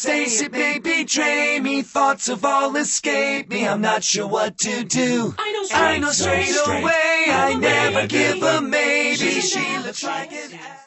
face it, may betray me. Thoughts of all escape me. I'm not sure what to do. I know straight away I never give a maybe. She looks like an